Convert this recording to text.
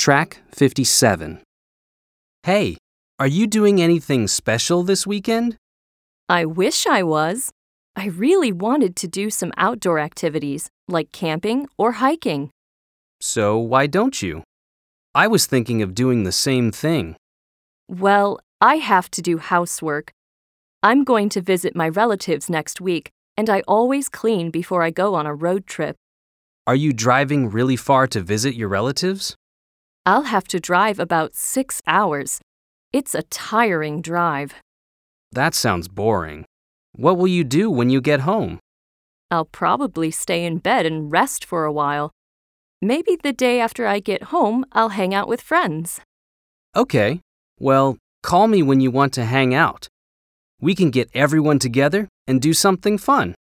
Track 57. Hey, are you doing anything special this weekend? I wish I was. I really wanted to do some outdoor activities, like camping or hiking. So why don't you? I was thinking of doing the same thing. Well, I have to do housework. I'm going to visit my relatives next week, and I always clean before I go on a road trip. Are you driving really far to visit your relatives? I'll have to drive about 6 hours. It's a tiring drive. That sounds boring. What will you do when you get home? I'll probably stay in bed and rest for a while. Maybe the day after I get home, I'll hang out with friends. Okay, well, call me when you want to hang out. We can get everyone together and do something fun.